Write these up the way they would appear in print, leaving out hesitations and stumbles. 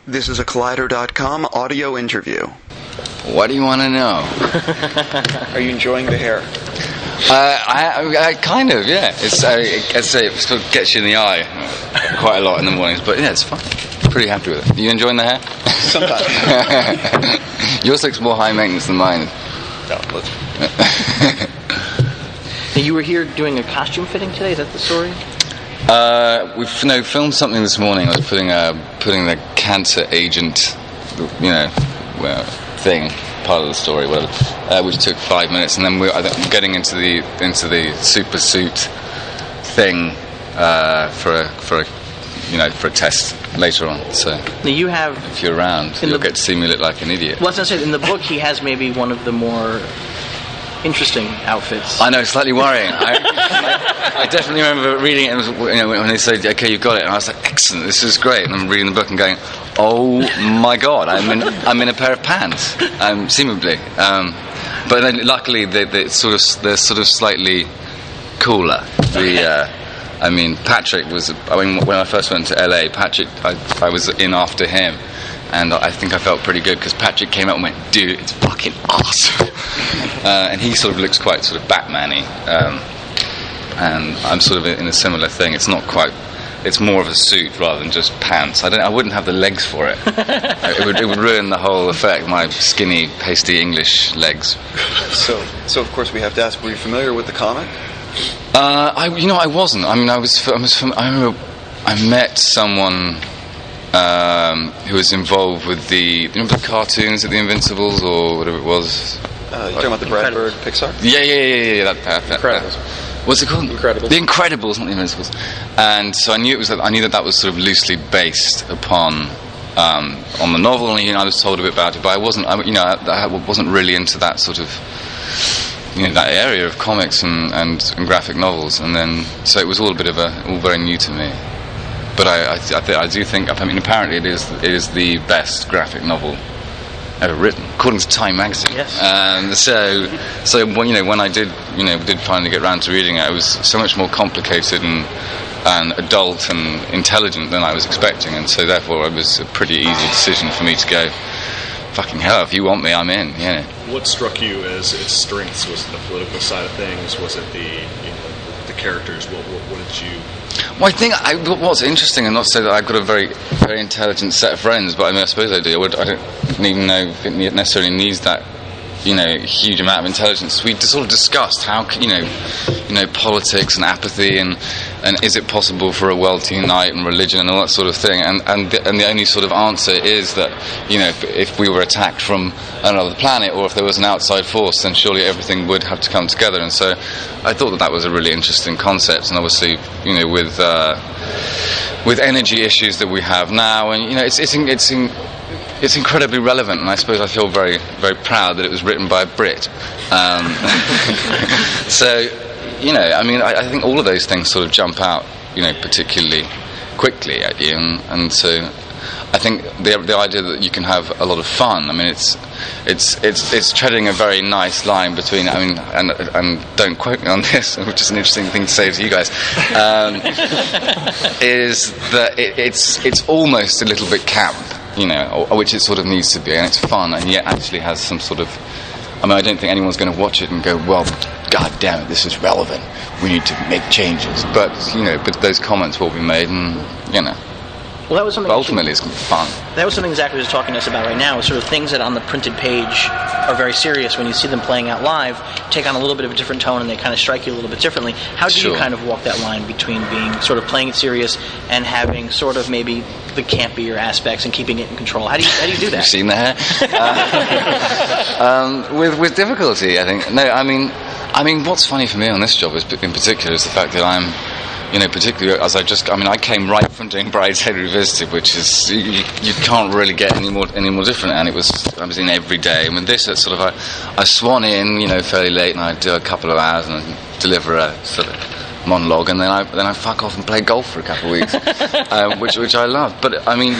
This is a Collider.com audio interview. What do you want to know? Are you enjoying the hair? I kind of, yeah. It's I'd say it sort of gets you in the eye quite a lot in the mornings, but yeah, it's fun. Pretty happy with it. Are you enjoying the hair? Sometimes. Yours looks more high maintenance than mine. No, You were here doing a costume fitting today. Is that the story? We've filmed something this morning. I was putting the cancer agent, thing, part of the story, which took 5 minutes, and then we're getting into the super suit thing for a test later on. So now you have, if you're around, you'll get to see me look like an idiot. Well, I was going to say, in the book, he has maybe one of the more interesting outfits. I know, slightly worrying. I definitely remember reading it, and when they said, "Okay, you've got it," and I was like, "Excellent, this is great." And I'm reading the book and going, "Oh my God, I'm in a pair of pants," seemingly. But then, luckily, they're sort of slightly cooler. Patrick was. When I first went to LA, Patrick, I was in after him. And I think I felt pretty good because Patrick came out and went, "Dude, it's fucking awesome." And he sort of looks quite sort of Batman-y. And I'm sort of in a similar thing. It's not quite. It's more of a suit rather than just pants. I wouldn't have the legs for it. It would ruin the whole effect. My skinny, pasty English legs. So of course we have to ask: were you familiar with the comic? I wasn't. I remember I met someone. Who was involved with remember the cartoons at the Invincibles or whatever it was? You're talking about the Brad Bird Pixar? Yeah. That. Incredibles. What's it called? Incredibles. The Incredibles, not the Invincibles. And so I knew that was sort of loosely based upon on the novel, and I was told a bit about it, but I wasn't really into that sort of that area of comics and graphic novels, and then so it was all very new to me. But I do think. Apparently, it is the best graphic novel ever written, according to Time magazine. Yes. So when I did finally get round to reading it, it was so much more complicated and adult and intelligent than I was expecting, and so therefore it was a pretty easy decision for me to go, fucking hell, if you want me, I'm in. Yeah. What struck you as its strengths? Was it the political side of things? Was it the characters? What did you? Well, I think what's interesting, and not to say that I've got a very, very intelligent set of friends, but I suppose I do. I don't even know if it necessarily needs that, huge amount of intelligence. We sort of discussed how, politics and apathy and is it possible for a world to unite and religion and all that sort of thing. And the only sort of answer is that, if we were attacked from another planet or if there was an outside force, then surely everything would have to come together. And so I thought that was a really interesting concept. And obviously, with energy issues that we have now, and it's incredibly relevant, and I suppose I feel very, very proud that it was written by a Brit. So, I think all of those things sort of jump out, particularly quickly at you, and so I think the idea that you can have a lot of fun. It's treading a very nice line between. And don't quote me on this, which is an interesting thing to say to you guys. Is that it's almost a little bit camp. Which it sort of needs to be, and it's fun, and yet actually has some sort of. I don't think anyone's going to watch it and go, "Well, God damn it, this is relevant. We need to make changes." But but those comments will be made, and Well, that was something. But ultimately, it's going to be fun. That was something Zach was just talking to us about right now. Is sort of things that on the printed page are very serious. When you see them playing out live, take on a little bit of a different tone, and they kind of strike you a little bit differently. How do you kind of walk that line between being sort of playing it serious and having sort of maybe the campier aspects and keeping it in control? How do you do that? You've seen the hair? With difficulty, I think. No, what's funny for me on this job in particular is the fact that I'm. Particularly as I came right from doing Brideshead Revisited, which is you can't really get any more different. And I was in every day. And with this, it's sort of I swan in, fairly late, and I do a couple of hours and I deliver a sort of monologue, and then I fuck off and play golf for a couple of weeks, which I love. But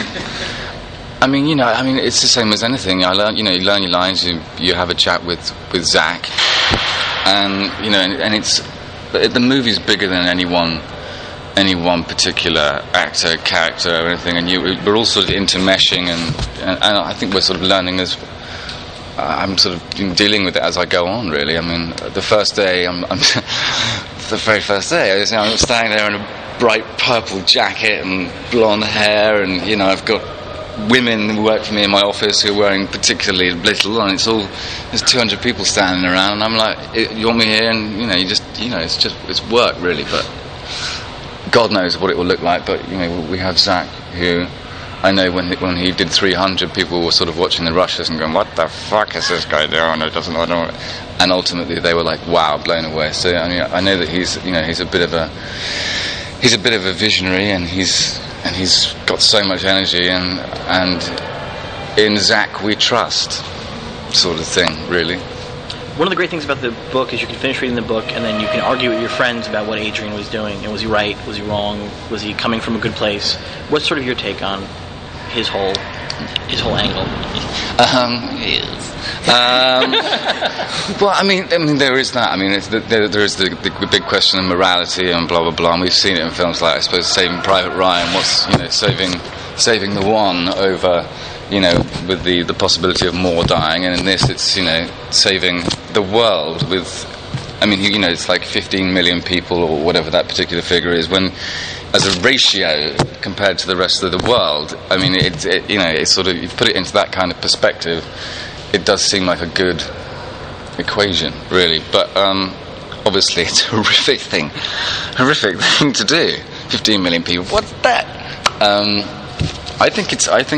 it's the same as anything. You learn your lines. You have a chat with Zach, and and it's the movie's bigger than any one any one particular actor, character, or anything, and we're all sort of intermeshing, and I think we're sort of learning as I'm sort of dealing with it as I go on. Really, I mean, the first day, I'm the very first day, I'm standing there in a bright purple jacket and blonde hair, and I've got women who work for me in my office who are wearing particularly little, and there's 200 people standing around, and I'm like, you want me here? And it's work really, but God knows what it will look like. But we have Zach, who I know when he did 300, people were sort of watching the rushes and going, what the fuck is this guy doing? I don't. And ultimately they were like, wow, blown away. So I mean, I know that he's a bit of a visionary, and he's got so much energy, and in Zach we trust, sort of thing, really. One of the great things about the book is you can finish reading the book and then you can argue with your friends about what Adrian was doing, and was he right, was he wrong, was he coming from a good place? What's sort of your take on his whole angle? Well, I mean, there is that. I mean, there is the big question of morality and blah blah blah. And we've seen it in films like, I suppose, Saving Private Ryan. What's saving the one over, with the possibility of more dying, and in this, it's saving the world with. I mean, it's like 15 million people or whatever that particular figure is. When, as a ratio compared to the rest of the world, I mean, it's sort of, you put it into that kind of perspective, it does seem like a good equation, really. But obviously, it's a horrific thing to do. 15 million people, what's that? I think it's. I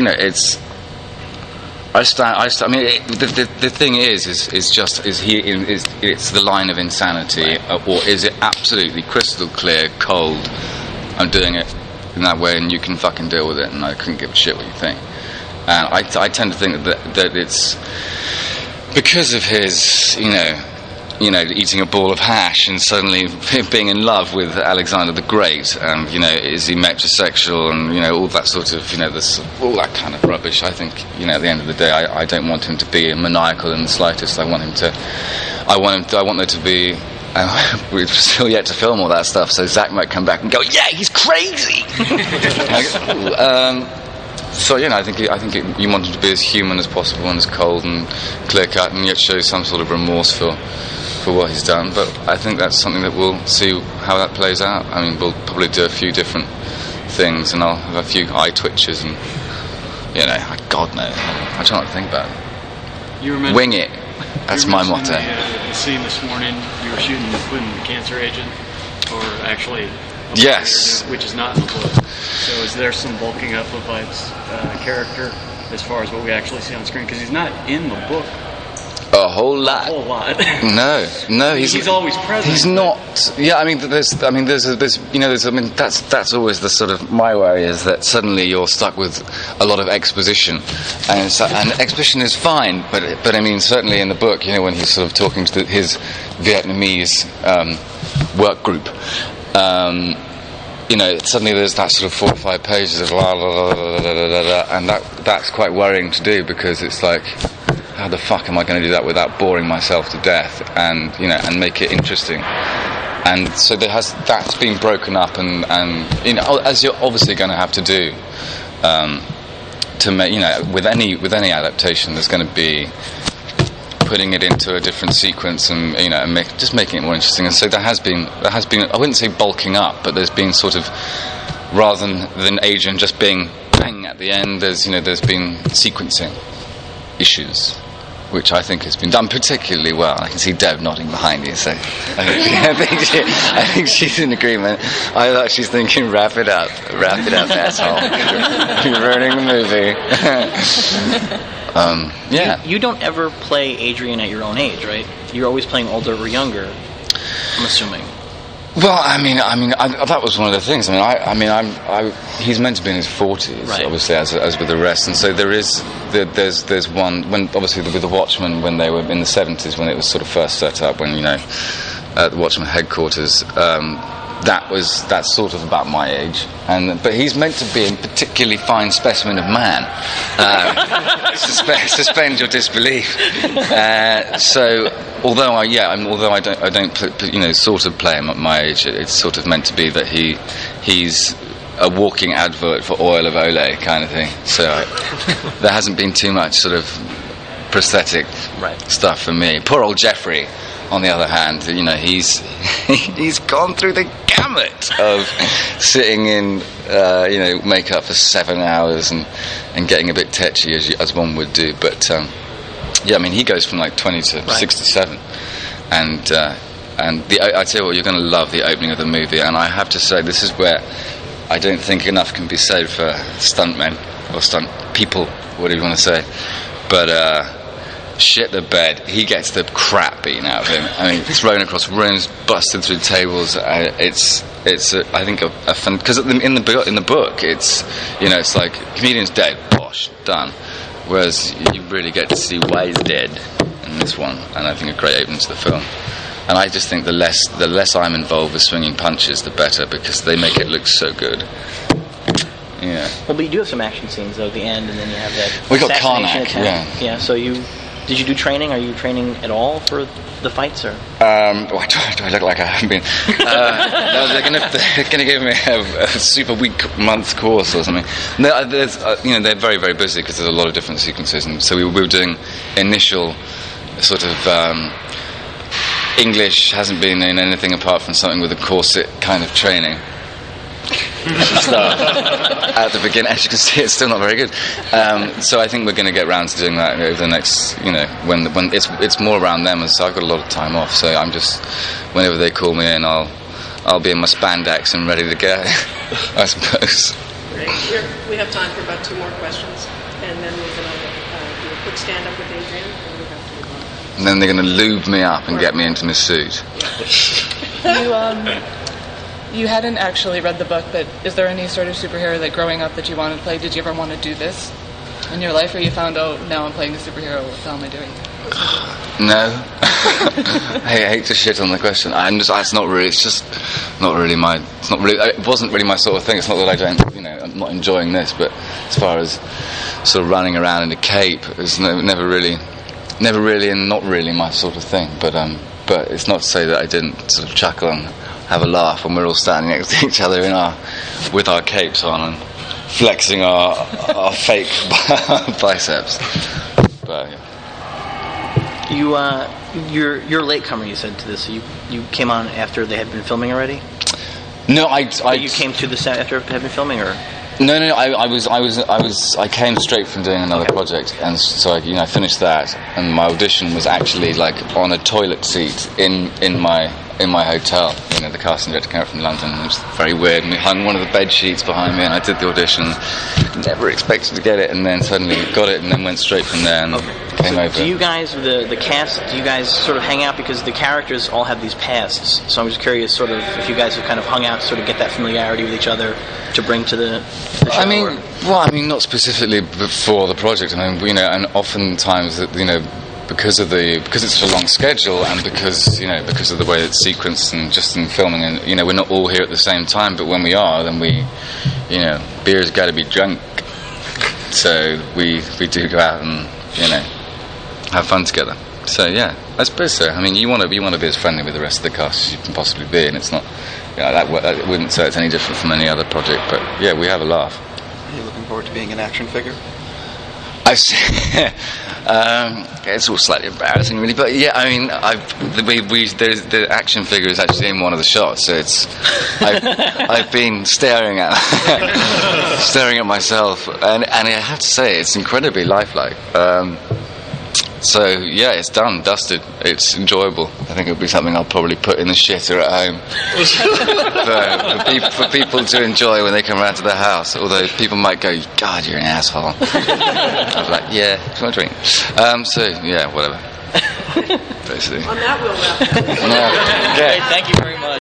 mean, the thing is it's the line of insanity, or is it absolutely crystal clear, cold? I'm doing it in that way, and you can fucking deal with it, and I couldn't give a shit what you think. And I tend to think that it's because of his, eating a ball of hash and suddenly being in love with Alexander the Great, and is he metrosexual, and all that sort of all that kind of rubbish. I think at the end of the day, I don't want him to be maniacal in the slightest. I want there to be. We've still yet to film all that stuff, so Zach might come back and go, yeah, he's crazy. So I think you want him to be as human as possible, and as cold and clear cut, and yet show some sort of remorse for what he's done. But I think that's something that we'll see how that plays out. I mean, we'll probably do a few different things, and I'll have a few eye twitches, and God knows, I try not to think about it. Wing it. That's my motto. The scene this morning, you were shooting with the cancer agent, or actually, yes, which is not in the book. So is there some bulking up of Vibe's character as far as what we actually see on screen? Because he's not in the book. A whole lot. No, he's always present. He's not. Yeah, I mean, that's always the sort of my worry, is that suddenly you're stuck with a lot of exposition, and exposition is fine, but I mean, certainly in the book, when he's sort of talking to his Vietnamese work group, suddenly there's that sort of 4 or 5 pages of la la la la la la la, and that's quite worrying to do, because it's like, how the fuck am I going to do that without boring myself to death, and and make it interesting? And so that's been broken up, and as you're obviously going to have to do to make, with any adaptation, there's going to be putting it into a different sequence, and just making it more interesting. And so there has been I wouldn't say bulking up, but there's been sort of, rather than Adrian just being bang at the end, there's been sequencing issues, which I think has been done particularly well. I can see Deb nodding behind you, so I think she's in agreement. I thought she's thinking, wrap it up, asshole. You're ruining the movie. Yeah. You don't ever play Adrian at your own age, right? You're always playing older or younger, I'm assuming. Well, I mean, that was one of the things. He's meant to be in his 40s, right, obviously, as with the rest, and so there's one, when obviously with the Watchmen, when they were in the 70s, when it was sort of first set up, when at the Watchmen headquarters, that's sort of about my age, but he's meant to be a particularly fine specimen of man. Suspend your disbelief. So although I don't sort of play him at my age, it's sort of meant to be that he's a walking advert for oil of Olay kind of thing. So there hasn't been too much sort of prosthetic stuff for me. Poor old Jeffrey, on the other hand, he's gone through the gamut of sitting in makeup for 7 hours and getting a bit tetchy as one would do. But he goes from like 20 to 67, and I tell you what, you're going to love the opening of the movie. And I have to say, this is where I don't think enough can be said for stuntmen or stunt people, whatever you want to say. But shit the bed, he gets the crap beaten out of him. I mean, thrown across rooms, busted through tables. It's I think a fun, because in the book it's it's like comedian's dead, bosh, done. Whereas you really get to see why he's dead in this one, and I think a great opening to the film. And I just think the less I'm involved with swinging punches, the better, because they make it look so good. Yeah. Well, but you do have some action scenes though at the end, and then you have that. We got assassination Karnak, attempt. Yeah. So did you do training? Are you training at all for the fights, or? Do I look like I haven't been? No, they're going to give me a super week month course or something. No, they're very, very busy because there's a lot of different sequences, and so we were doing initial sort of English hasn't been in anything apart from something with a corset kind of training. Start at the beginning. As you can see, it's still not very good. So I think we're going to get round to doing that over the next, when it's more around them, and so I've got a lot of time off. So I'm just, whenever they call me in, I'll be in my spandex and ready to go. I suppose. Right. We have time for about 2 more questions, and then we're going to do a quick stand up with Adrian, and we'll have to move on. And then they're going to lube me up and get me into my suit. You hadn't actually read the book, but is there any sort of superhero that growing up that you wanted to play? Did you ever want to do this in your life, or you found, now I'm playing a superhero, what the hell am I doing? No. I hate to shit on the question. It's not really. It's just not really my. It's not really. It wasn't really my sort of thing. It's not that I don't. I'm not enjoying this. But as far as sort of running around in a cape, it's never really, and not really my sort of thing. But it's not to say that I didn't sort of chuckle and have a laugh when we're all standing next to each other with our capes on and flexing our fake biceps. But you're a latecomer, you said, to this. You came on after they had been filming already? No, you came to the set after they had been filming, or? No. I came straight from doing another project, and so I finished that, and my audition was actually like on a toilet seat in my hotel. The casting director came out from London. It was very weird, and we hung one of the bed sheets behind me, and I did the audition. Never expected to get it, and then suddenly got it, and then went straight from there and came over. Do you guys, the cast, do you guys sort of hang out, because the characters all have these pasts? So I'm just curious, sort of, if you guys have kind of hung out, sort of get that familiarity with each other to bring to the show. Not specifically before the project. And oftentimes, because it's such a long schedule, and because of the way it's sequenced and just in filming, and we're not all here at the same time, but when we are, then beer's got to be drunk, so we do go out and have fun together. So yeah, I suppose so. You want to be as friendly with the rest of the cast as you can possibly be, and it's not that wouldn't say it's any different from any other project, but yeah, we have a laugh. Are you looking forward to being an action figure? I see. It's all slightly embarrassing, really, but yeah, the action figure is actually in one of the shots, so I've been staring at myself, and I have to say it's incredibly lifelike. So yeah, it's done, dusted. It's enjoyable. I think it'll be something I'll probably put in the shitter at home for people to enjoy when they come around to the house. Although people might go, "God, you're an asshole." I'm like, "Yeah, do you want a drink?" So yeah, whatever. Basically. On that, we'll wrap. Okay. Thank you very much.